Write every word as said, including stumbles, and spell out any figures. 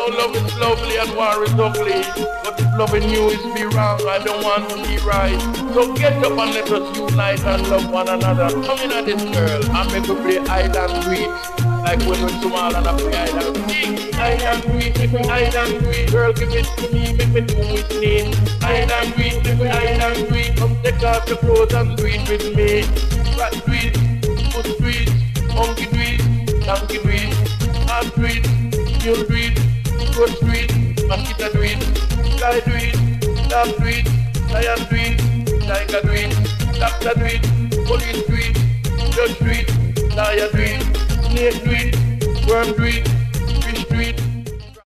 know love is lovely and war is ugly. But if loving you is be wrong, I don't want to be right. So get up and let us unite and love one another. Come in at this girl and make we play hide and greet. Like when we're small and I play hide and greet. Hide and greet, make me hide and greet. Girl, give it to me, make me do it clean. Hide and greet, make me hide and greet. Come take off your clothes and do it with me. Fat do it, foot do it, monkey do it, donkey do it, heart do it, mule do it, goat do it, mosquito do it, fly do it, dog do it, lion do it, tiger do it, doctor do it, police do it, judge do it, liar do it, snake do it, worm do it, fish do it.